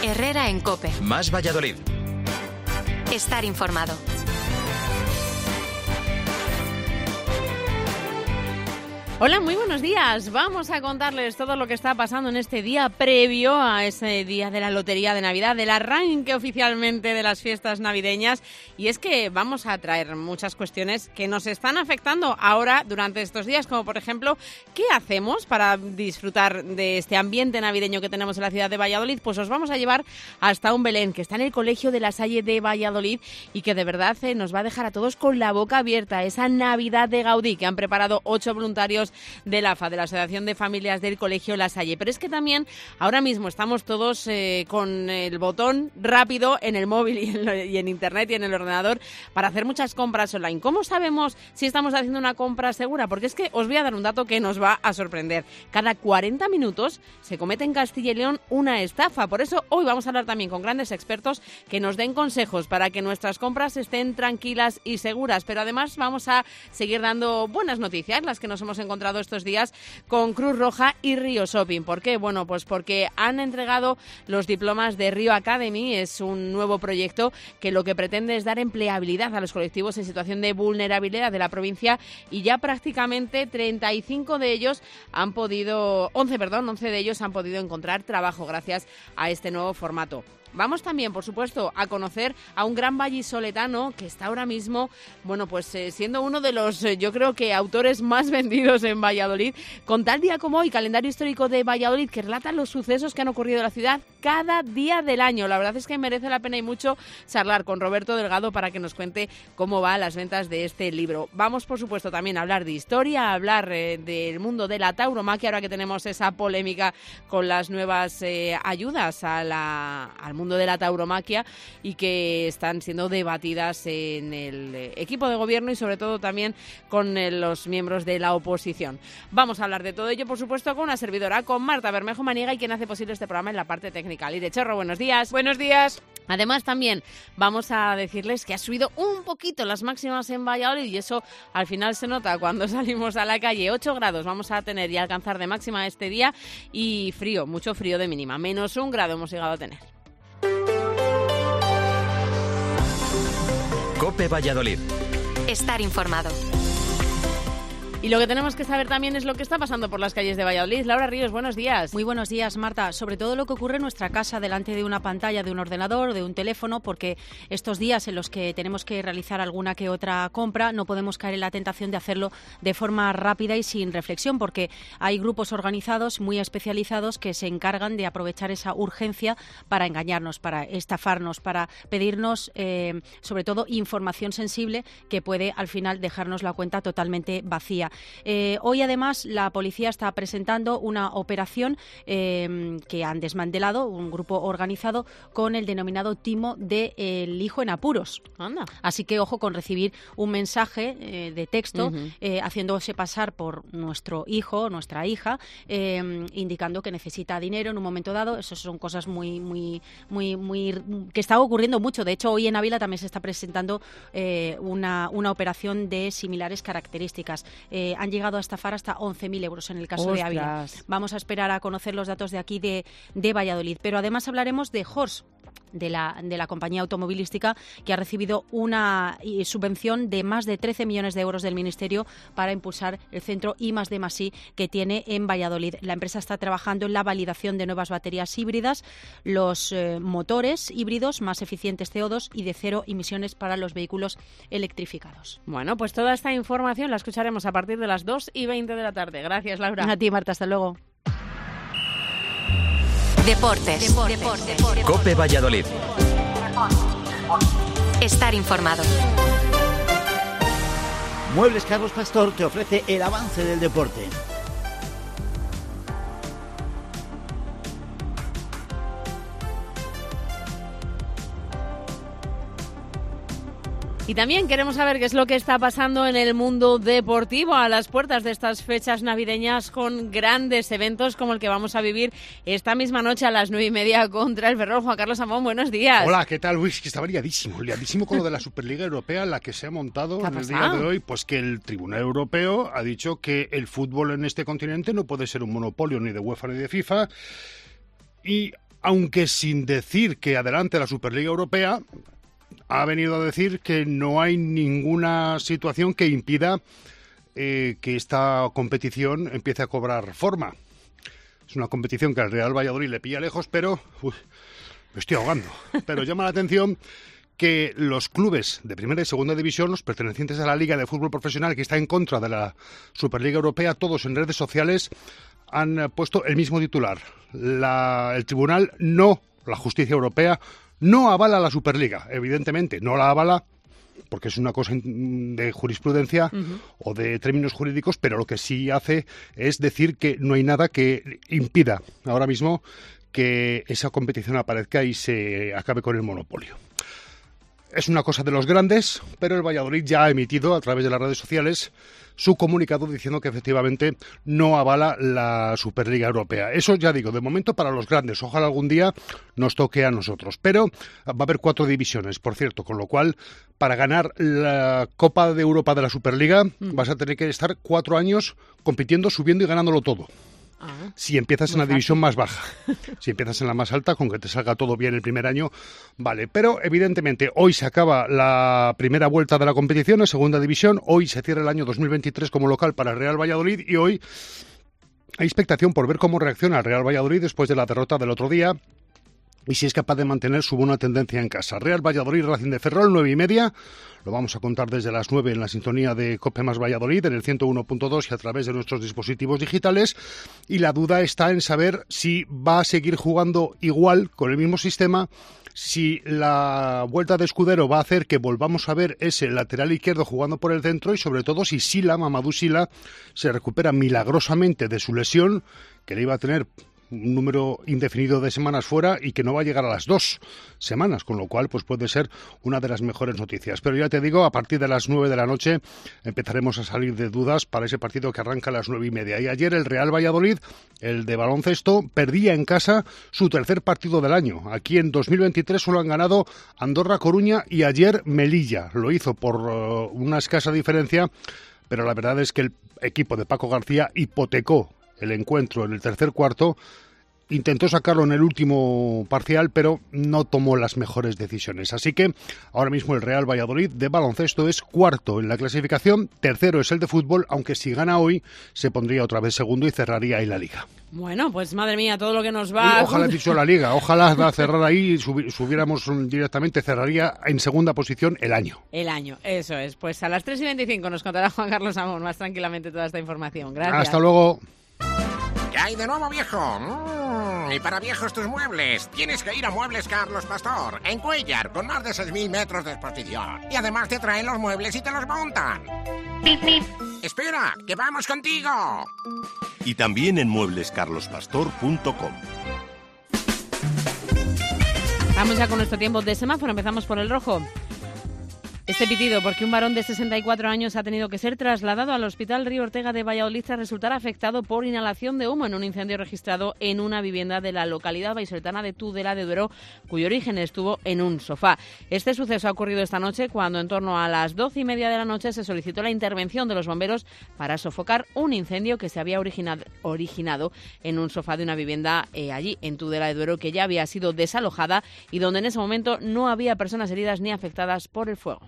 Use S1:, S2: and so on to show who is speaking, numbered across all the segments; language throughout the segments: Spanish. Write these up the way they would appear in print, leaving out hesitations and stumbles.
S1: Herrera en COPE.
S2: Más Valladolid.
S1: Estar informado.
S3: Hola, muy buenos días. Vamos a contarles todo lo que está pasando en este día previo a ese día de la Lotería de Navidad, del arranque oficialmente de las fiestas navideñas. Y es que vamos a traer muchas cuestiones que nos están afectando ahora durante estos días, como por ejemplo, ¿qué hacemos para disfrutar de este ambiente navideño que tenemos en la ciudad de Valladolid? Pues os vamos a llevar hasta un Belén que está en el Colegio de La Salle de Valladolid y que de verdad nos va a dejar a todos con la boca abierta. Esa Navidad de Gaudí que han preparado 8 voluntarios del AFA, de la Asociación de Familias del Colegio La Salle. Pero es que también ahora mismo estamos todos con el botón rápido en el móvil y en internet y en el ordenador para hacer muchas compras online. ¿Cómo sabemos si estamos haciendo una compra segura? Porque es que os voy a dar un dato que nos va a sorprender. Cada 40 minutos se comete en Castilla y León una estafa. Por eso hoy vamos a hablar también con grandes expertos que nos den consejos para que nuestras compras estén tranquilas y seguras. Pero además vamos a seguir dando buenas noticias, las que nos hemos encontrado estos días con Cruz Roja y Río Shopping. ¿Por qué? Bueno, pues porque han entregado los diplomas de Río Academy. Es un nuevo proyecto que lo que pretende es dar empleabilidad a los colectivos en situación de vulnerabilidad de la provincia y ya prácticamente 35 de ellos han podido, 11 de ellos han podido encontrar trabajo gracias a este nuevo formato. Vamos también, por supuesto, a conocer a un gran vallisoletano que está ahora mismo, bueno, pues siendo uno de los, yo creo que autores más vendidos en Valladolid, con tal día como hoy, calendario histórico de Valladolid, que relata los sucesos que han ocurrido en la ciudad cada día del año. La verdad es que merece la pena y mucho charlar con Roberto Delgado para que nos cuente cómo van las ventas de este libro. Vamos, por supuesto, también a hablar de historia, a hablar del mundo de la tauromaquia, ahora que tenemos esa polémica con las nuevas ayudas al mundo de la tauromaquia y que están siendo debatidas en el equipo de gobierno y sobre todo también con los miembros de la oposición. Vamos a hablar de todo ello, por supuesto, con una servidora, con Marta Bermejo Maniega y quien hace posible este programa en la parte técnica. Lire Chorro, buenos días.
S4: Buenos días.
S3: Además, también vamos a decirles que ha subido un poquito las máximas en Valladolid y eso al final se nota cuando salimos a la calle. 8 grados vamos a tener y alcanzar de máxima este día y frío, mucho frío de mínima. -1 grado hemos llegado a tener.
S2: COPE Valladolid.
S1: Estar informado.
S3: Y lo que tenemos que saber también es lo que está pasando por las calles de Valladolid. Laura Ríos, buenos días.
S5: Muy buenos días, Marta. Sobre todo lo que ocurre en nuestra casa, delante de una pantalla, de un ordenador, de un teléfono, porque estos días en los que tenemos que realizar alguna que otra compra, no podemos caer en la tentación de hacerlo de forma rápida y sin reflexión, porque hay grupos organizados muy especializados que se encargan de aprovechar esa urgencia para engañarnos, para estafarnos, para pedirnos, sobre todo, información sensible que puede al final dejarnos la cuenta totalmente vacía. Hoy, además, la policía está presentando una operación que han desmantelado, un grupo organizado, con el denominado timo de El hijo en apuros.
S3: Anda.
S5: Así que, ojo con recibir un mensaje de texto haciéndose pasar por nuestro hijo o nuestra hija, indicando que necesita dinero en un momento dado. Esas son cosas muy que está ocurriendo mucho. De hecho, hoy en Ávila también se está presentando una operación de similares características. Han llegado a estafar hasta 11.000 euros en el caso de Ávila. Vamos a esperar a conocer los datos de aquí de Valladolid. Pero además hablaremos de Horse, de la compañía automovilística, que ha recibido una subvención de más de 13 millones de euros del Ministerio para impulsar el centro I+D+I que tiene en Valladolid. La empresa está trabajando en la validación de nuevas baterías híbridas, los motores híbridos más eficientes CO2 y de cero emisiones para los vehículos electrificados.
S3: Bueno, pues toda esta información la escucharemos a partir de las 2:20 de la tarde. Gracias, Laura.
S5: A ti, Marta. Hasta luego.
S1: Deportes.
S2: COPE Valladolid.
S1: Estar informado.
S6: Muebles Carlos Pastor te ofrece el avance del deporte.
S3: Y también queremos saber qué es lo que está pasando en el mundo deportivo a las puertas de estas fechas navideñas, con grandes eventos como el que vamos a vivir esta misma noche a las 9:30 contra el Ferrol. Juan Carlos Amón, buenos días.
S7: Hola, ¿qué tal? Uy, es que estaba liadísimo con lo de la Superliga Europea, la que se ha montado en el día de hoy. Pues que el Tribunal Europeo ha dicho que el fútbol en este continente no puede ser un monopolio ni de UEFA ni de FIFA, y aunque sin decir que adelante la Superliga Europea, ha venido a decir que no hay ninguna situación que impida que esta competición empiece a cobrar forma. Es una competición que al Real Valladolid le pilla lejos, pero me estoy ahogando. Pero llama la atención que los clubes de primera y segunda división, los pertenecientes a la Liga de Fútbol Profesional, que está en contra de la Superliga Europea, todos en redes sociales han puesto el mismo titular. El tribunal la justicia europea, no avala la Superliga. Evidentemente, no la avala porque es una cosa de jurisprudencia o de términos jurídicos, pero lo que sí hace es decir que no hay nada que impida ahora mismo que esa competición aparezca y se acabe con el monopolio. Es una cosa de los grandes, pero el Valladolid ya ha emitido a través de las redes sociales su comunicado diciendo que efectivamente no avala la Superliga Europea. Eso ya digo, de momento para los grandes. Ojalá algún día nos toque a nosotros. Pero va a haber 4 divisiones, por cierto, con lo cual para ganar la Copa de Europa de la Superliga vas a tener que estar 4 años compitiendo, subiendo y ganándolo todo. Si empiezas en la división más baja. Si empiezas en la más alta, con que te salga todo bien el primer año, vale. Pero evidentemente hoy se acaba la primera vuelta de la competición en segunda división, hoy se cierra el año 2023 como local para el Real Valladolid y hoy hay expectación por ver cómo reacciona el Real Valladolid después de la derrota del otro día y si es capaz de mantener su buena tendencia en casa. Real Valladolid, Racing de Ferrol, 9:30. Lo vamos a contar desde las 9 en la sintonía de COPE más Valladolid, en el 101.2 y a través de nuestros dispositivos digitales. Y la duda está en saber si va a seguir jugando igual, con el mismo sistema, si la vuelta de Escudero va a hacer que volvamos a ver ese lateral izquierdo jugando por el centro y sobre todo si Mamadou Sylla se recupera milagrosamente de su lesión, que le iba a tener un número indefinido de semanas fuera y que no va a llegar a las 2 semanas, con lo cual pues puede ser una de las mejores noticias. Pero ya te digo, a partir de las 9 de la noche empezaremos a salir de dudas para ese partido que arranca a las 9:30. Y ayer el Real Valladolid, el de baloncesto, perdía en casa su tercer partido del año. Aquí en 2023 solo han ganado Andorra, Coruña y ayer Melilla. Lo hizo por una escasa diferencia, pero la verdad es que el equipo de Paco García hipotecó el encuentro en el tercer cuarto, intentó sacarlo en el último parcial, pero no tomó las mejores decisiones. Así que ahora mismo el Real Valladolid de baloncesto es cuarto en la clasificación, tercero es el de fútbol, aunque si gana hoy se pondría otra vez segundo y cerraría ahí la Liga.
S3: Bueno, pues madre mía, todo lo que nos va...
S7: Ojalá he dicho la Liga, ojalá cerrar ahí y subiéramos directamente, cerraría en segunda posición el año. El año,
S3: eso es. Pues a las 3:25 nos contará Juan Carlos Amón más tranquilamente toda esta información. Gracias.
S7: Hasta luego.
S4: ¿Qué hay de nuevo, viejo? Y para viejos tus muebles, tienes que ir a Muebles Carlos Pastor, en Cuéllar, con más de 6.000 metros de exposición. Y además te traen los muebles y te los montan. ¡Espera, que vamos contigo!
S8: Y también en mueblescarlospastor.com.
S3: Vamos ya con nuestro tiempo de semáforo, empezamos por el rojo. Este pitido porque un varón de 64 años ha tenido que ser trasladado al Hospital Río Ortega de Valladolid tras resultar afectado por inhalación de humo en un incendio registrado en una vivienda de la localidad vallisoletana de Tudela de Duero, cuyo origen estuvo en un sofá. Este suceso ha ocurrido esta noche cuando en torno a las 12:30 de la noche se solicitó la intervención de los bomberos para sofocar un incendio que se había originado en un sofá de una vivienda allí en Tudela de Duero, que ya había sido desalojada y donde en ese momento no había personas heridas ni afectadas por el fuego.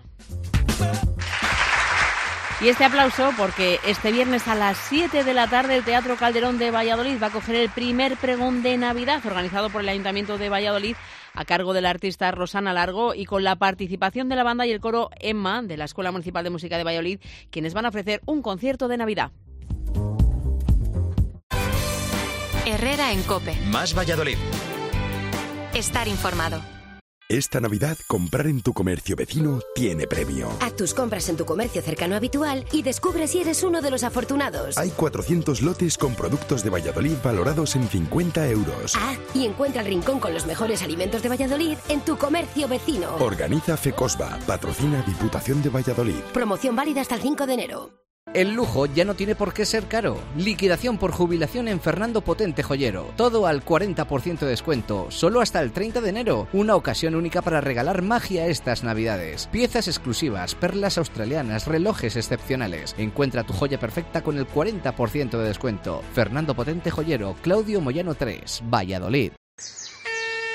S3: Y este aplauso porque este viernes a las 7 de la tarde el Teatro Calderón de Valladolid va a coger el primer pregón de Navidad organizado por el Ayuntamiento de Valladolid a cargo de la artista Rosana Largo y con la participación de la banda y el coro Emma de la Escuela Municipal de Música de Valladolid, quienes van a ofrecer un concierto de Navidad.
S1: Herrera en COPE.
S2: Más Valladolid.
S1: Estar informado.
S9: Esta Navidad, comprar en tu comercio vecino tiene premio.
S10: Haz tus compras en tu comercio cercano habitual y descubre si eres uno de los afortunados.
S9: Hay 400 lotes con productos de Valladolid valorados en 50 euros.
S10: Ah, y encuentra el rincón con los mejores alimentos de Valladolid en tu comercio vecino.
S9: Organiza FECOSVA, patrocina Diputación de Valladolid.
S10: Promoción válida hasta el 5 de enero.
S11: El lujo ya no tiene por qué ser caro. Liquidación por jubilación en Fernando Potente Joyero. Todo al 40% de descuento, solo hasta el 30 de enero. Una ocasión única para regalar magia estas Navidades. Piezas exclusivas, perlas australianas, relojes excepcionales. Encuentra tu joya perfecta con el 40% de descuento. Fernando Potente Joyero, Claudio Moyano 3, Valladolid.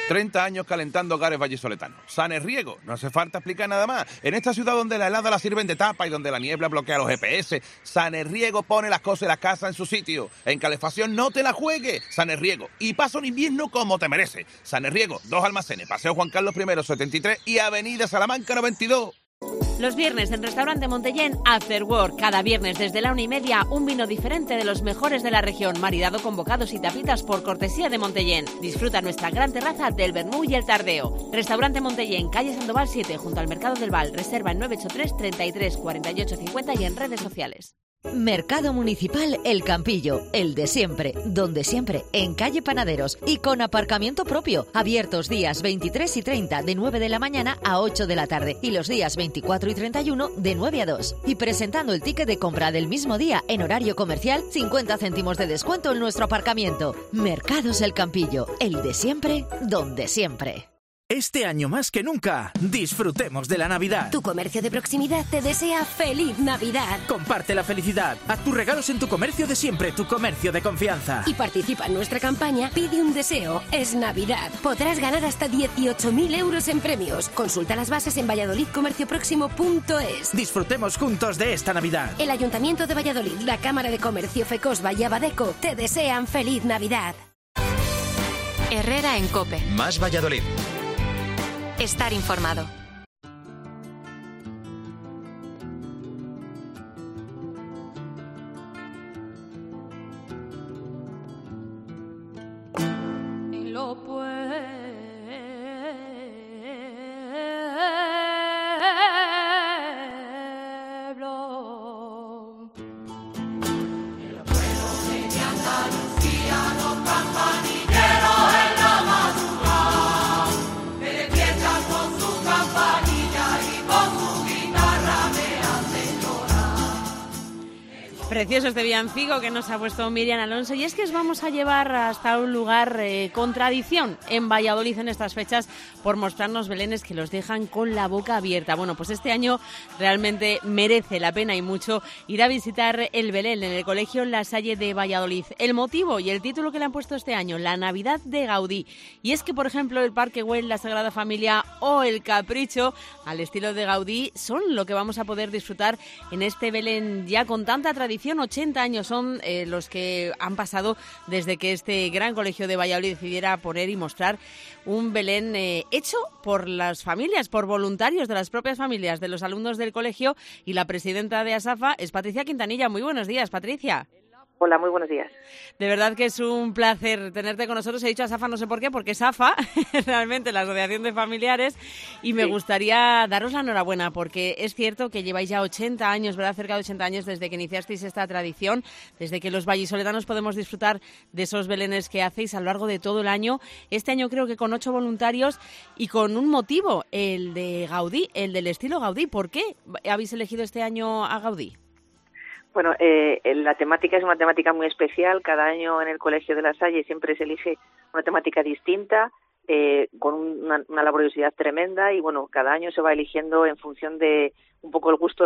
S12: 30 años calentando hogares vallisoletanos. Sanerriego, no hace falta explicar nada más. En esta ciudad donde la helada la sirven de tapa y donde la niebla bloquea los GPS, Sanerriego pone las cosas de la casa en su sitio. En calefacción no te la juegues. Sanerriego. Y pasa un invierno como te merece. Sanerriego, 2 almacenes, Paseo Juan Carlos I, 73 y Avenida Salamanca 92.
S3: Los viernes en Restaurante Montellén, After Work. Cada viernes desde la 1:30, un vino diferente de los mejores de la región, maridado con bocados y tapitas por cortesía de Montellén. Disfruta nuestra gran terraza del vermú y el tardeo. Restaurante Montellén, calle Sandoval 7, junto al Mercado del Val. Reserva en 983 33 48 50 y en redes sociales.
S13: Mercado Municipal El Campillo, el de siempre, donde siempre, en calle Panaderos y con aparcamiento propio. Abiertos días 23 y 30 de 9 de la mañana a 8 de la tarde y los días 24 y 31 de 9 a 2. Y presentando el ticket de compra del mismo día en horario comercial, 50 céntimos de descuento en nuestro aparcamiento. Mercados El Campillo, el de siempre, donde siempre.
S14: Este año más que nunca, disfrutemos de la Navidad.
S10: Tu comercio de proximidad te desea feliz Navidad.
S14: Comparte la felicidad. Haz tus regalos en tu comercio de siempre, tu comercio de confianza.
S10: Y participa en nuestra campaña Pide un deseo, es Navidad. Podrás ganar hasta 18.000 euros en premios. Consulta las bases en valladolidcomercioproximo.es.
S14: Disfrutemos juntos de esta Navidad.
S10: El Ayuntamiento de Valladolid, la Cámara de Comercio Fecosba y Abadeco te desean feliz Navidad.
S1: Herrera en COPE.
S2: Más Valladolid.
S1: Estar informado.
S5: En lo pueblo. En los pueblos de Andalucía, los campanilleros en la madrugada me despiertan con su campanilla y con su guitarra me hacen llorar.
S3: Precioso este villancico que nos ha puesto Miriam Alonso, y es que os vamos a llevar hasta un lugar con tradición en Valladolid en estas fechas por mostrarnos belenes que los dejan con la boca abierta. Bueno, pues este año realmente merece la pena y mucho ir a visitar el Belén en el Colegio La Salle de Valladolid. El motivo y el título que le han puesto este año, la Navidad de Gaudí. Y es que, por ejemplo, el Parque Güell, la Sagrada Familia o el Capricho, al estilo de Gaudí, son lo que vamos a poder disfrutar en este Belén ya con tanta tradición. 80 años son los que han pasado desde que este gran colegio de Valladolid decidiera poner y mostrar un Belén hecho por las familias, por voluntarios de las propias familias, de los alumnos del colegio, y la presidenta de ASAFA es Patricia Quintanilla. Muy buenos días, Patricia.
S15: Hola, muy buenos días.
S3: De verdad que es un placer tenerte con nosotros. He dicho ASAFA, no sé por qué, porque es AFA, realmente la Asociación de Familiares, y me gustaría daros la enhorabuena, porque es cierto que lleváis ya 80 años, ¿verdad? Cerca de 80 años desde que iniciasteis esta tradición, desde que los vallisoletanos podemos disfrutar de esos belenes que hacéis a lo largo de todo el año. Este año creo que con 8 voluntarios y con un motivo, el de Gaudí, el del estilo Gaudí. ¿Por qué habéis elegido este año a Gaudí?
S15: Bueno, la temática es una temática muy especial. Cada año en el Colegio de La Salle siempre se elige una temática distinta, con una laboriosidad tremenda, y bueno, cada año se va eligiendo en función de un poco el gusto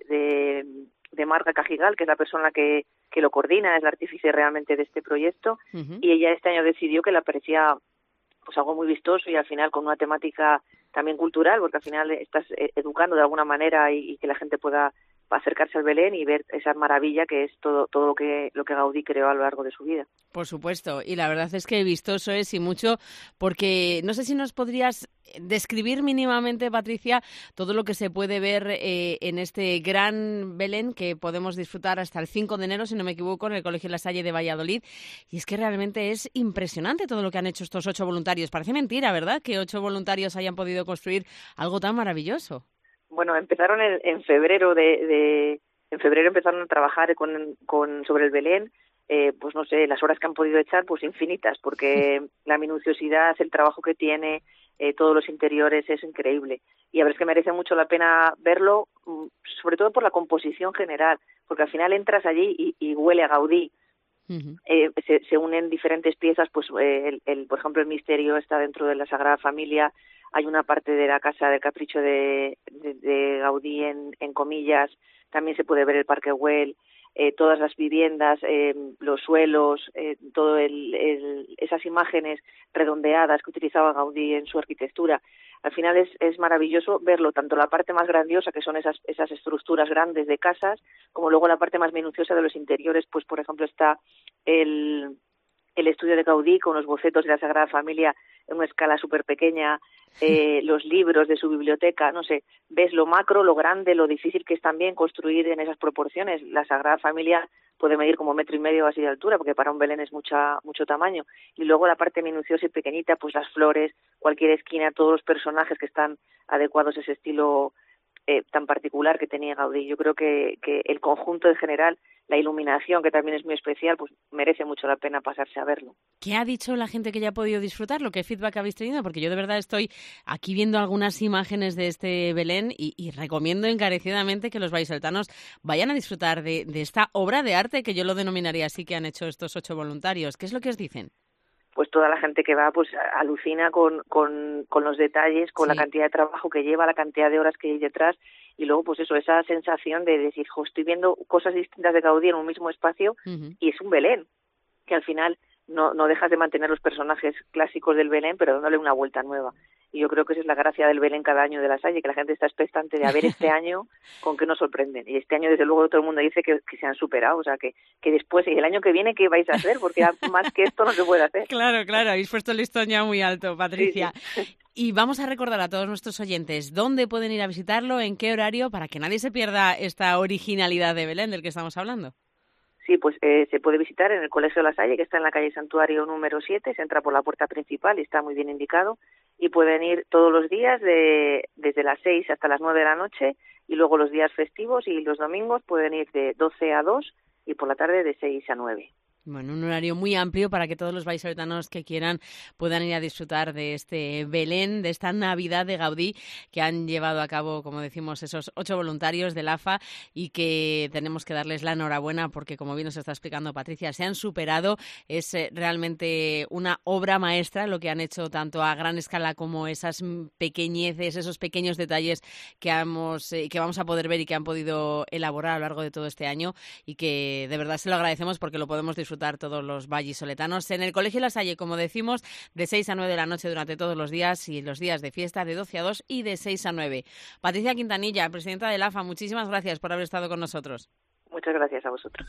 S15: de Marga Cajigal, que es la persona que lo coordina, es la artífice realmente de este proyecto, y ella este año decidió que le parecía pues algo muy vistoso y al final con una temática también cultural, porque al final estás educando de alguna manera y que la gente pueda acercarse al Belén y ver esa maravilla que es todo lo que Gaudí creó a lo largo de su vida.
S3: Por supuesto, y la verdad es que vistoso es y mucho, porque no sé si nos podrías describir mínimamente, Patricia, todo lo que se puede ver en este gran Belén que podemos disfrutar hasta el 5 de enero, si no me equivoco, en el Colegio La Salle de Valladolid. Y es que realmente es impresionante todo lo que han hecho estos 8 voluntarios. Parece mentira, ¿verdad?, que 8 voluntarios hayan podido construir algo tan maravilloso.
S15: Bueno, empezaron en febrero en febrero empezaron a trabajar sobre el Belén. Pues no sé, las horas que han podido echar, pues infinitas, porque la minuciosidad, el trabajo que tiene, todos los interiores es increíble. Y a ver, es que merece mucho la pena verlo, sobre todo por la composición general, porque al final entras allí y huele a Gaudí. Se unen diferentes piezas, pues por ejemplo el misterio está dentro de la Sagrada Familia. Hay una parte de la casa del Capricho de Gaudí en comillas. También se puede ver el Parque Güell. todas las viviendas, los suelos, todo esas imágenes redondeadas que utilizaba Gaudí en su arquitectura. Al final es maravilloso verlo, tanto la parte más grandiosa, que son esas estructuras grandes de casas, como luego la parte más minuciosa de los interiores. Pues, por ejemplo, está el estudio de Gaudí con los bocetos de la Sagrada Familia en una escala súper pequeña, los libros de su biblioteca, no sé, ves lo macro, lo grande, lo difícil que es también construir en esas proporciones. La Sagrada Familia puede medir como 1,5 metros así de altura, porque para un Belén es mucho tamaño. Y luego la parte minuciosa y pequeñita, pues las flores, cualquier esquina, todos los personajes que están adecuados a ese estilo tan particular que tenía Gaudí. Yo creo que el conjunto en general, la iluminación, que también es muy especial, pues merece mucho la pena pasarse a verlo.
S3: ¿Qué ha dicho la gente que ya ha podido disfrutarlo? ¿Qué feedback habéis tenido? Porque yo de verdad estoy aquí viendo algunas imágenes de este Belén y recomiendo encarecidamente que los vallisoletanos vayan a disfrutar de esta obra de arte, que yo lo denominaría así, que han hecho estos 8 voluntarios. ¿Qué es lo que os dicen?
S15: Pues toda la gente que va pues alucina con los detalles, con la cantidad de trabajo que lleva, la cantidad de horas que hay detrás, y luego pues eso, esa sensación de decir, estoy viendo cosas distintas de Gaudí en un mismo espacio, y es un Belén, que al final no dejas de mantener los personajes clásicos del Belén, pero dándole una vuelta nueva. Y yo creo que esa es la gracia del Belén cada año de La Salle, que la gente está expectante de a ver este año con qué nos sorprenden. Y este año, desde luego, todo el mundo dice que se han superado, o sea, que después, y el año que viene, ¿qué vais a hacer? Porque más que esto no se puede hacer.
S3: Claro, habéis puesto el listón ya muy alto, Patricia. Sí. Y vamos a recordar a todos nuestros oyentes dónde pueden ir a visitarlo, en qué horario, para que nadie se pierda esta originalidad de Belén del que estamos hablando.
S15: Sí, pues se puede visitar en el Colegio La Salle, que está en la calle Santuario número 7, se entra por la puerta principal y está muy bien indicado, y pueden ir todos los días desde las 6 hasta las 9 de la noche, y luego los días festivos y los domingos pueden ir de 12 a 2 y por la tarde de 6 a 9.
S3: Bueno, un horario muy amplio para que todos los vallisoletanos que quieran puedan ir a disfrutar de este Belén, de esta Navidad de Gaudí, que han llevado a cabo, como decimos, esos 8 voluntarios del AFA, y que tenemos que darles la enhorabuena porque, como bien nos está explicando Patricia, se han superado. Es realmente una obra maestra lo que han hecho, tanto a gran escala como esas pequeñeces, esos pequeños detalles que vamos a poder ver y que han podido elaborar a lo largo de todo este año, y que de verdad se lo agradecemos porque lo podemos disfrutar todos los vallisoletanos en el Colegio La Salle, como decimos, de 6 a 9 de la noche durante todos los días, y los días de fiesta de 12 a 2 y de 6 a 9. Patricia Quintanilla, presidenta del AFA, muchísimas gracias por haber estado con nosotros.
S15: Muchas gracias a vosotros.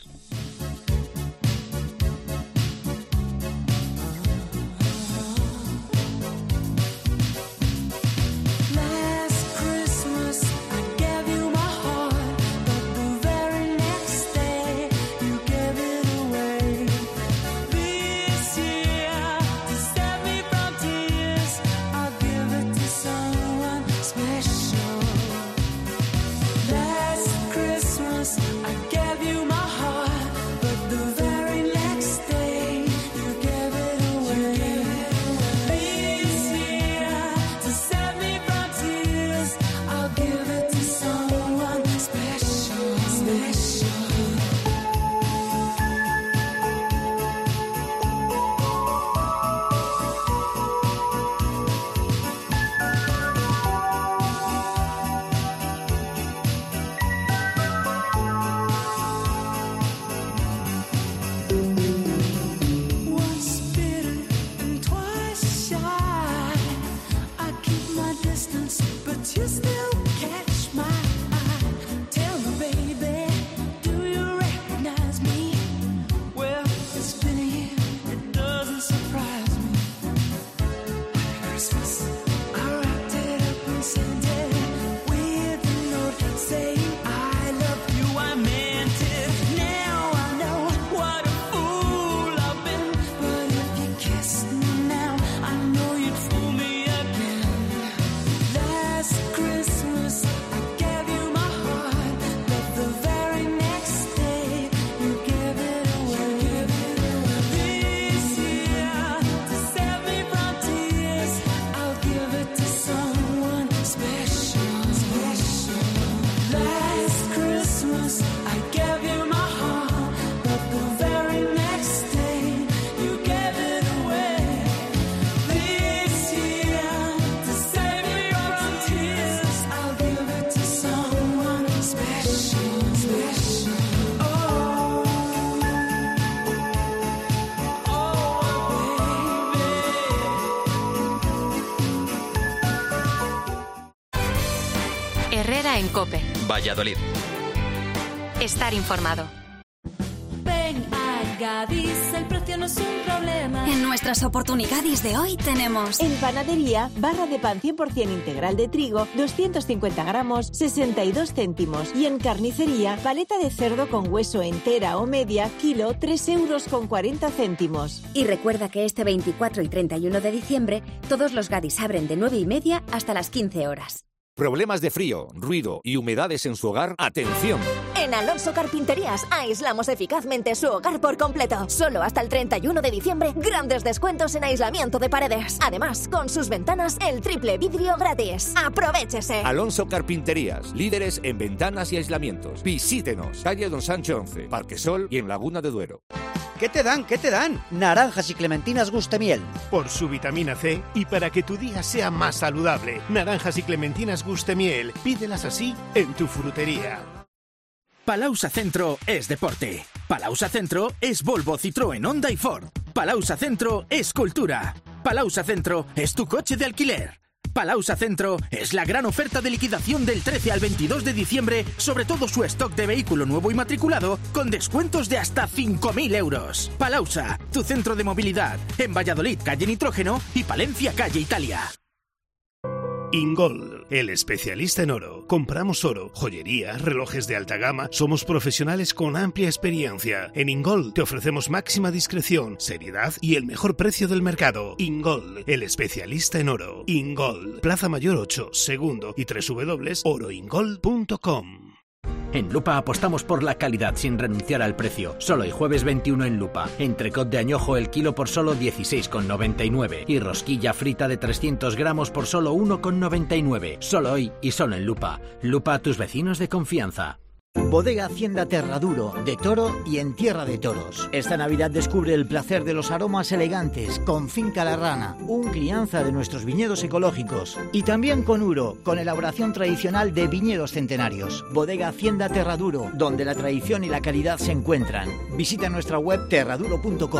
S1: Herrera en COPE.
S2: Valladolid.
S1: Estar informado.
S16: Ven a Gadis, el precio no es un problema.
S17: En nuestras oportunidades de hoy tenemos...
S18: En panadería, barra de pan 100% integral de trigo, 250 gramos, 62 céntimos. Y en carnicería, paleta de cerdo con hueso entera o media, kilo, 3,40 €.
S19: Y recuerda que este 24 y 31 de diciembre, todos los Gadis abren de 9:30 hasta las 15 horas.
S20: ¿Problemas de frío, ruido y humedades en su hogar? ¡Atención!
S21: En Alonso Carpinterías aislamos eficazmente su hogar por completo. Solo hasta el 31 de diciembre, grandes descuentos en aislamiento de paredes. Además, con sus ventanas, el triple vidrio gratis. ¡Aprovéchese!
S20: Alonso Carpinterías, líderes en ventanas y aislamientos. Visítenos, calle Don Sancho 11, Parque Sol y en Laguna de Duero.
S6: ¿Qué te dan? ¿Qué te dan? Naranjas y clementinas Gustemiel.
S22: Por su vitamina C y para que tu día sea más saludable. Naranjas y clementinas Gustemiel. Pídelas así en tu frutería.
S14: Palausa Centro es deporte. Palausa Centro es Volvo, Citroën, Honda y Ford. Palausa Centro es cultura. Palausa Centro es tu coche de alquiler. Palausa Centro es la gran oferta de liquidación del 13 al 22 de diciembre sobre todo su stock de vehículo nuevo y matriculado con descuentos de hasta 5.000 euros. Palausa, tu centro de movilidad, en Valladolid, calle Nitrógeno y Palencia, calle Italia.
S22: Ingol, el especialista en oro. Compramos oro, joyería, relojes de alta gama. Somos profesionales con amplia experiencia. En Ingol te ofrecemos máxima discreción, seriedad y el mejor precio del mercado. Ingol, el especialista en oro. Ingol, Plaza Mayor 8, segundo y www.oroingol.com.
S23: En Lupa apostamos por la calidad sin renunciar al precio. Solo el jueves 21 en Lupa. Entrecot de añojo el kilo por solo 16,99 y rosquilla frita de 300 gramos por solo 1,99. Solo hoy y solo en Lupa. Lupa a tus vecinos de confianza.
S6: Bodega Hacienda Terraduro, de Toro y en Tierra de Toros. Esta Navidad descubre el placer de los aromas elegantes con Finca La Rana, un crianza de nuestros viñedos ecológicos. Y también con Uro, con elaboración tradicional de viñedos centenarios. Bodega Hacienda Terraduro, donde la tradición y la calidad se encuentran. Visita nuestra web terraduro.com.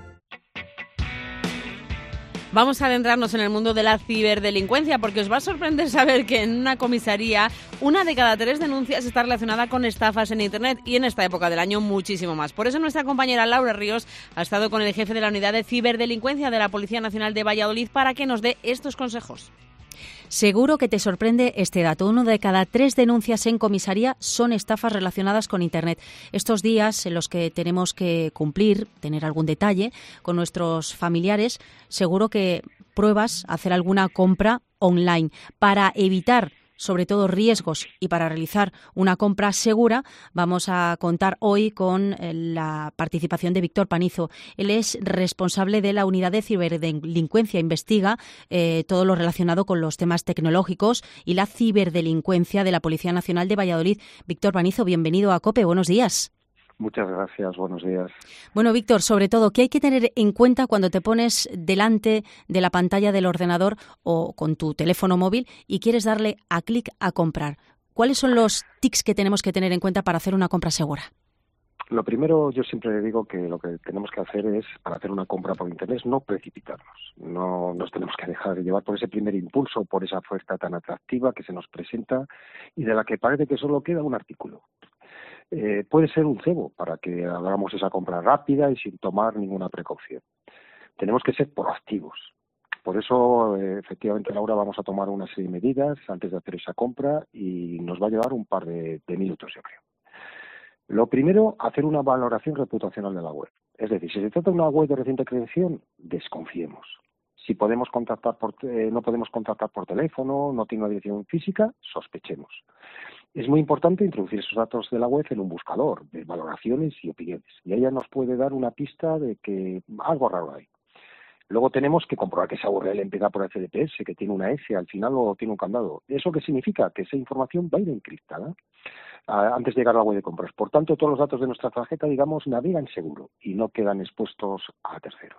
S3: Vamos a adentrarnos en el mundo de la ciberdelincuencia porque os va a sorprender saber que en una comisaría 1 de cada 3 denuncias está relacionada con estafas en Internet y en esta época del año muchísimo más. Por eso nuestra compañera Laura Ríos ha estado con el jefe de la unidad de ciberdelincuencia de la Policía Nacional de Valladolid para que nos dé estos consejos.
S5: Seguro que te sorprende este dato. 1 de cada 3 denuncias en comisaría son estafas relacionadas con Internet. Estos días en los que tenemos que cumplir, tener algún detalle con nuestros familiares, seguro que pruebas hacer alguna compra online para evitar sobre todo riesgos y para realizar una compra segura. Vamos a contar hoy con la participación de Víctor Panizo. Él es responsable de la unidad de ciberdelincuencia, investiga todo lo relacionado con los temas tecnológicos y la ciberdelincuencia de la Policía Nacional de Valladolid. Víctor Panizo, bienvenido a COPE, buenos días.
S24: Muchas gracias, buenos días.
S5: Bueno, Víctor, sobre todo, ¿qué hay que tener en cuenta cuando te pones delante de la pantalla del ordenador o con tu teléfono móvil y quieres darle a clic a comprar? ¿Cuáles son los tics que tenemos que tener en cuenta para hacer una compra segura?
S24: Lo primero, yo siempre digo que lo que tenemos que hacer es, para hacer una compra por Internet, no precipitarnos. No nos tenemos que dejar de llevar por ese primer impulso, por esa oferta tan atractiva que se nos presenta y de la que parece que solo queda un artículo. Puede ser un cebo para que hagamos esa compra rápida y sin tomar ninguna precaución. Tenemos que ser proactivos. Por eso, efectivamente, Laura, vamos a tomar una serie de medidas antes de hacer esa compra y nos va a llevar un par de minutos, yo creo. Lo primero, hacer una valoración reputacional de la web. Es decir, si se trata de una web de reciente creación, desconfiemos. Si podemos contactar no podemos contactar por teléfono, no tiene una dirección física, sospechemos. Es muy importante introducir esos datos de la web en un buscador de valoraciones y opiniones. Y ella nos puede dar una pista de que algo raro hay. Luego tenemos que comprobar que esa URL empieza por HTTPS, que tiene una S al final o tiene un candado. ¿Eso qué significa? Que esa información va a ir encriptada antes de llegar a la web de compras. Por tanto, todos los datos de nuestra tarjeta, digamos, navegan seguro y no quedan expuestos a terceros.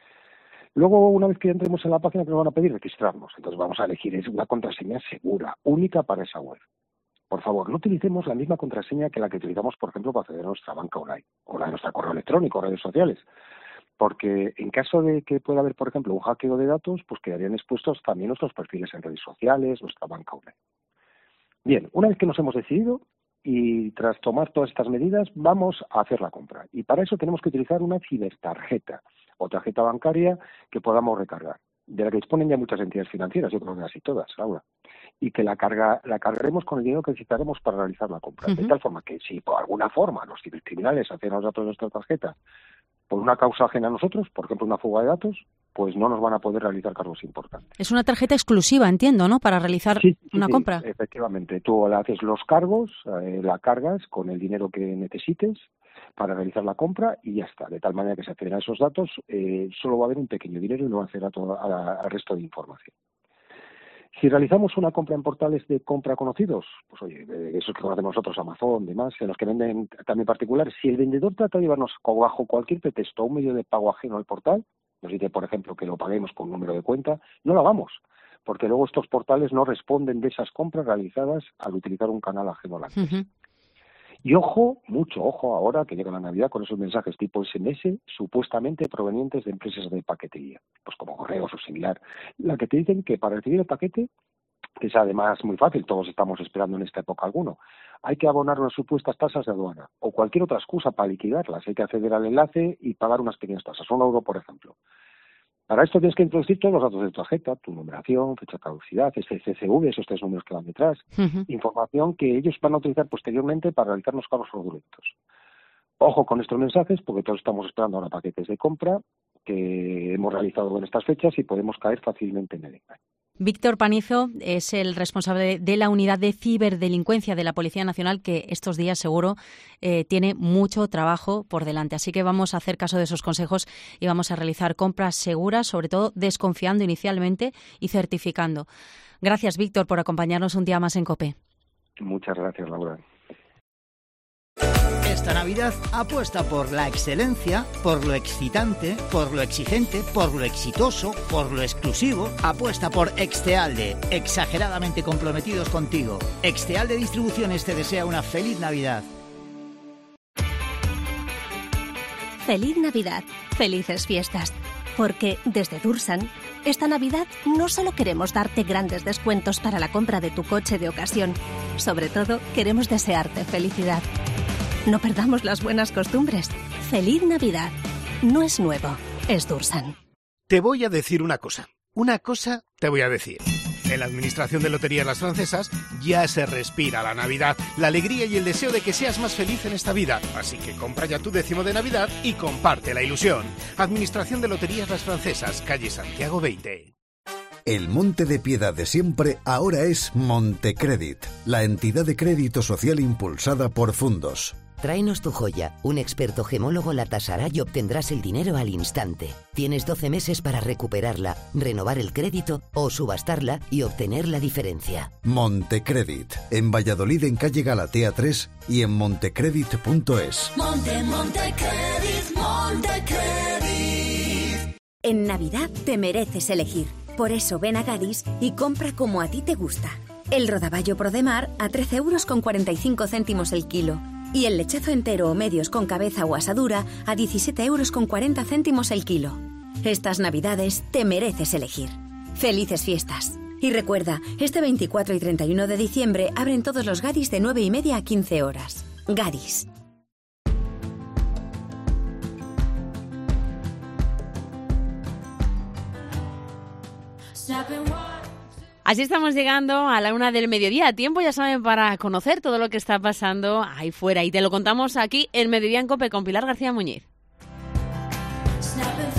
S24: Luego, una vez que entremos en la página, que nos van a pedir registrarnos. Entonces vamos a elegir una contraseña segura, única para esa web. Por favor, no utilicemos la misma contraseña que la que utilizamos, por ejemplo, para acceder a nuestra banca online o la de nuestro correo electrónico o redes sociales. Porque en caso de que pueda haber, por ejemplo, un hackeo de datos, pues quedarían expuestos también nuestros perfiles en redes sociales, nuestra banca online. Bien, una vez que nos hemos decidido y tras tomar todas estas medidas, vamos a hacer la compra. Y para eso tenemos que utilizar una cibertarjeta o tarjeta bancaria que podamos recargar, de la que disponen ya muchas entidades financieras, yo creo que casi todas, Laura, y que la cargaremos con el dinero que necesitaremos para realizar la compra. De tal forma que si por alguna forma los cibercriminales acceden a los datos de nuestra tarjeta por una causa ajena a nosotros, por ejemplo una fuga de datos, pues no nos van a poder realizar cargos importantes.
S5: Es una tarjeta exclusiva, entiendo, ¿no?, para realizar una compra.
S24: Efectivamente, tú le haces los cargos, la cargas con el dinero que necesites para realizar la compra y ya está. De tal manera que se acceden a esos datos, solo va a haber un pequeño dinero y no va a acceder al resto de información. Si realizamos una compra en portales de compra conocidos, pues oye, esos que conocemos nosotros, Amazon, demás, en los que venden también particulares, si el vendedor trata de llevarnos bajo cualquier pretexto un medio de pago ajeno al portal, nos dice, por ejemplo, que lo paguemos con un número de cuenta, no lo hagamos, porque luego estos portales no responden de esas compras realizadas al utilizar un canal ajeno a la empresa. Y ojo, mucho ojo ahora que llega la Navidad con esos mensajes tipo SMS supuestamente provenientes de empresas de paquetería, pues como Correos o similar, la que te dicen que para recibir el paquete, que es además muy fácil, todos estamos esperando en esta época alguno, hay que abonar unas supuestas tasas de aduana o cualquier otra excusa para liquidarlas, hay que acceder al enlace y pagar unas pequeñas tasas, €1, por ejemplo. Para esto tienes que introducir todos los datos de tu tarjeta, tu numeración, fecha de caducidad, CCV, esos 3 números que van detrás, información que ellos van a utilizar posteriormente para realizar los cargos fraudulentos. Ojo con estos mensajes, porque todos estamos esperando ahora paquetes de compra que hemos realizado en estas fechas y podemos caer fácilmente en el engaño.
S5: Víctor Panizo es el responsable de la unidad de ciberdelincuencia de la Policía Nacional, que estos días seguro tiene mucho trabajo por delante. Así que vamos a hacer caso de esos consejos y vamos a realizar compras seguras, sobre todo desconfiando inicialmente y certificando. Gracias, Víctor, por acompañarnos un día más en COPE.
S24: Muchas gracias, Laura.
S6: Esta Navidad apuesta por la excelencia, por lo excitante, por lo exigente, por lo exitoso, por lo exclusivo. Apuesta por Extealde, exageradamente comprometidos contigo. Extealde Distribuciones te desea una feliz Navidad.
S10: Feliz Navidad, felices fiestas. Porque desde Dursan, esta Navidad no solo queremos darte grandes descuentos para la compra de tu coche de ocasión, sobre todo queremos desearte felicidad. No perdamos las buenas costumbres. ¡Feliz Navidad! No es nuevo, es Dursan.
S22: Te voy a decir una cosa. Una cosa te voy a decir. En la Administración de Loterías Las Francesas ya se respira la Navidad, la alegría y el deseo de que seas más feliz en esta vida. Así que compra ya tu 10º de Navidad y comparte la ilusión. Administración de Loterías Las Francesas, calle Santiago 20.
S4: El Monte de Piedad de siempre ahora es Montecredit, la entidad de crédito social impulsada por Fundos.
S7: Tráenos tu joya. Un experto gemólogo la tasará y obtendrás el dinero al instante. Tienes 12 meses para recuperarla, renovar el crédito o subastarla y obtener la diferencia.
S4: Montecredit. En Valladolid, en calle Galatea 3 y en montecredit.es.
S16: Montecredit, Montecredit.
S19: En Navidad te mereces elegir. Por eso ven a Gadis y compra como a ti te gusta. El rodaballo Prodemar a 13,45 € el kilo. Y el lechazo entero o medios con cabeza o asadura a 17,40 € el kilo. Estas Navidades te mereces elegir. ¡Felices fiestas! Y recuerda, este 24 y 31 de diciembre abren todos los Gadis de 9:30 a 15 horas. Gadis.
S3: Así estamos llegando a la 1 del mediodía. Tiempo, ya saben, para conocer todo lo que está pasando ahí fuera. Y te lo contamos aquí en Mediodía en COPE con Pilar García Muñiz.